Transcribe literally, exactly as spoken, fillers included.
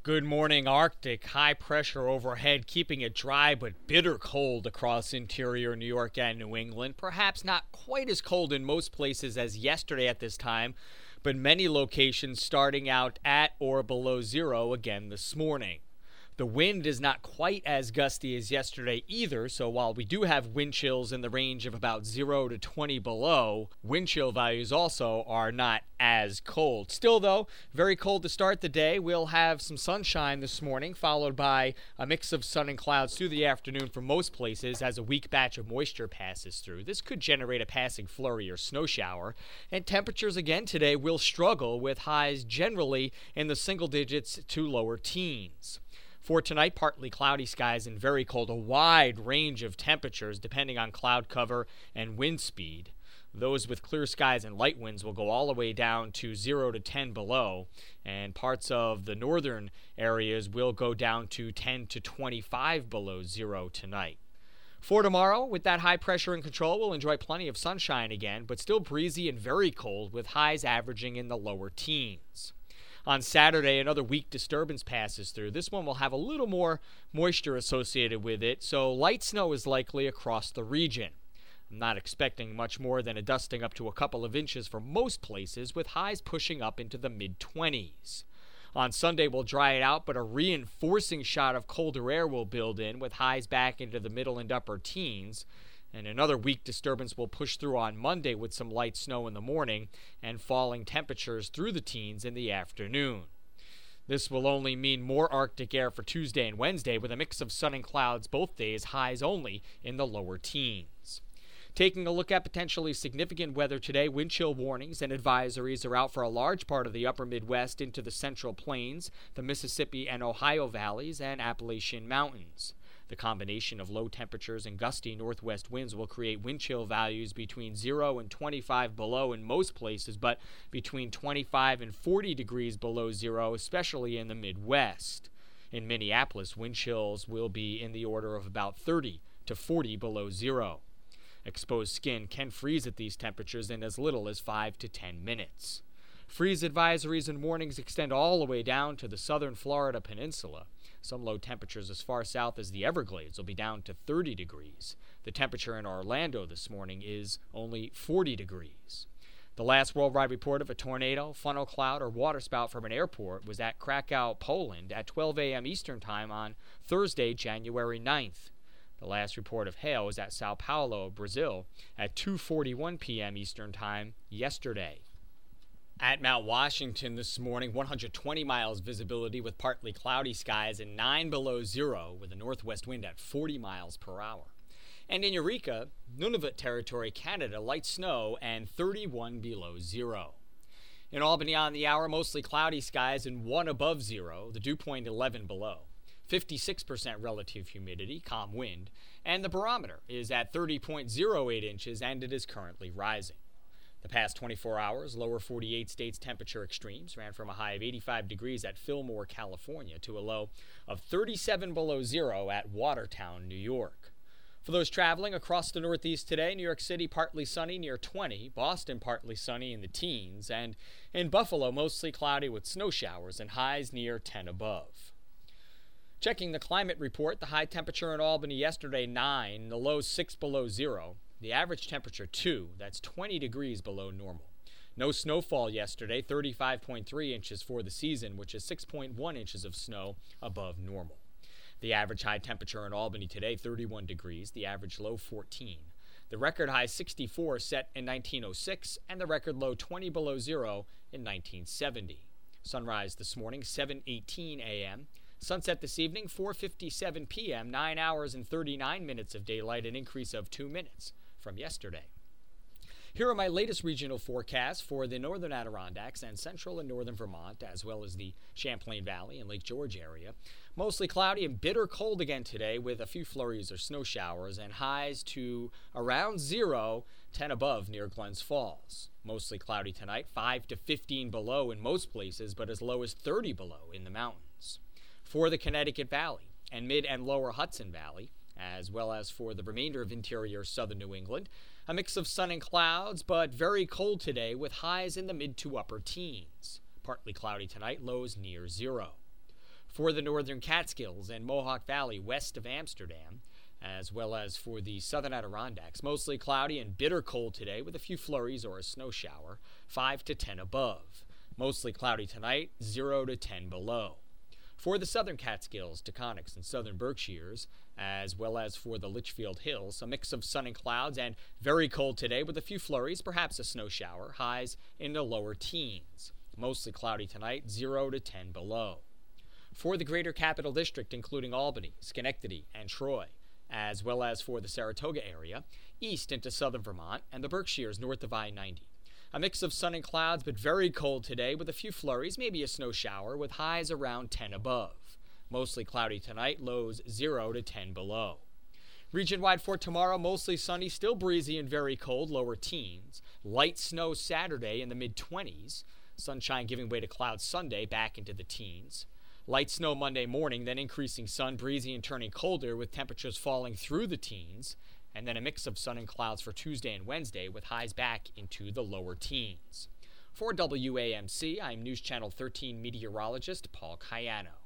Good morning, Arctic. High pressure overhead, keeping it dry but bitter cold across interior New York and New England. Perhaps not quite as cold in most places as yesterday at this time, but many locations starting out at or below zero again this morning. The wind is not quite as gusty as yesterday either, so while we do have wind chills in the range of about zero to twenty below, wind chill values also are not as cold. Still, though, very cold to start the day. We'll have some sunshine this morning, followed by a mix of sun and clouds through the afternoon for most places as a weak batch of moisture passes through. This could generate a passing flurry or snow shower, and temperatures again today will struggle with highs generally in the single digits to lower teens. For tonight, partly cloudy skies and very cold, a wide range of temperatures depending on cloud cover and wind speed. Those with clear skies and light winds will go all the way down to zero to ten below, and parts of the northern areas will go down to ten to twenty-five below zero tonight. For tomorrow, with that high pressure in control, we'll enjoy plenty of sunshine again, but still breezy and very cold with highs averaging in the lower teens. On Saturday, another weak disturbance passes through. This one will have a little more moisture associated with it, so light snow is likely across the region. I'm not expecting much more than a dusting up to a couple of inches for most places, with highs pushing up into the mid-twenties. On Sunday, we'll dry it out, but a reinforcing shot of colder air will build in, with highs back into the middle and upper teens. And another weak disturbance will push through on Monday with some light snow in the morning and falling temperatures through the teens in the afternoon. This will only mean more Arctic air for Tuesday and Wednesday with a mix of sun and clouds both days, highs only in the lower teens. Taking a look at potentially significant weather today, wind chill warnings and advisories are out for a large part of the upper Midwest into the Central Plains, the Mississippi and Ohio valleys, and Appalachian Mountains. The combination of low temperatures and gusty northwest winds will create wind chill values between zero and twenty-five below in most places, but between twenty-five and forty degrees below zero, especially in the Midwest. In Minneapolis, wind chills will be in the order of about thirty to forty below zero. Exposed skin can freeze at these temperatures in as little as five to ten minutes. Freeze advisories and warnings extend all the way down to the southern Florida peninsula. Some low temperatures as far south as the Everglades will be down to thirty degrees. The temperature in Orlando this morning is only forty degrees. The last worldwide report of a tornado, funnel cloud, or waterspout from an airport was at Krakow, Poland at twelve a.m. Eastern Time on Thursday, January ninth. The last report of hail was at Sao Paulo, Brazil at two forty-one p.m. Eastern Time yesterday. At Mount Washington this morning, one hundred twenty miles visibility with partly cloudy skies and nine below zero with a northwest wind at forty miles per hour. And in Eureka, Nunavut Territory, Canada, light snow and thirty-one below zero. In Albany on the hour, mostly cloudy skies and one above zero, the dew point eleven below. fifty-six percent relative humidity, calm wind, and the barometer is at thirty point zero eight inches and it is currently rising. The past twenty-four hours, lower forty-eight states temperature extremes ran from a high of eighty-five degrees at Fillmore, California, to a low of thirty-seven below zero at Watertown, New York. For those traveling across the Northeast today, New York City partly sunny near twenty, Boston partly sunny in the teens, and in Buffalo mostly cloudy with snow showers and highs near ten above. Checking the climate report, the high temperature in Albany yesterday, nine, the low six below zero. The average temperature, two. That's twenty degrees below normal. No snowfall yesterday, thirty-five point three inches for the season, which is six point one inches of snow above normal. The average high temperature in Albany today, thirty-one degrees. The average low, fourteen. The record high, sixty-four, set in nineteen oh six, and the record low, twenty below zero, in nineteen seventy. Sunrise this morning, seven eighteen a.m. Sunset this evening, four fifty-seven p.m., nine hours and thirty-nine minutes of daylight, an increase of two minutes from yesterday. Here are my latest regional forecasts for the northern Adirondacks and central and northern Vermont, as well as the Champlain Valley and Lake George area. Mostly cloudy and bitter cold again today with a few flurries or snow showers and highs to around zero, ten above near Glens Falls. Mostly cloudy tonight, five to fifteen below in most places, but as low as thirty below in the mountains. For the Connecticut Valley and mid and lower Hudson Valley, as well as for the remainder of interior southern New England, a mix of sun and clouds, but very cold today with highs in the mid to upper teens. Partly cloudy tonight, lows near zero. For the northern Catskills and Mohawk Valley west of Amsterdam, as well as for the southern Adirondacks, mostly cloudy and bitter cold today with a few flurries or a snow shower, five to ten above. Mostly cloudy tonight, zero to ten below. For the southern Catskills, Taconics, and southern Berkshires, as well as for the Litchfield Hills, a mix of sun and clouds and very cold today with a few flurries, perhaps a snow shower, highs in the lower teens. Mostly cloudy tonight, zero to ten below. For the greater capital district, including Albany, Schenectady, and Troy, as well as for the Saratoga area, east into southern Vermont, and the Berkshires north of I ninety. A mix of sun and clouds, but very cold today with a few flurries, maybe a snow shower, with highs around ten above. Mostly cloudy tonight, lows zero to ten below. Region-wide for tomorrow, mostly sunny, still breezy and very cold, lower teens. Light snow Saturday in the mid-twenties. Sunshine giving way to clouds Sunday, back into the teens. Light snow Monday morning, then increasing sun, breezy and turning colder with temperatures falling through the teens. And then a mix of sun and clouds for Tuesday and Wednesday with highs back into the lower teens. For W A M C, I'm News Channel thirteen meteorologist Paul Cayano.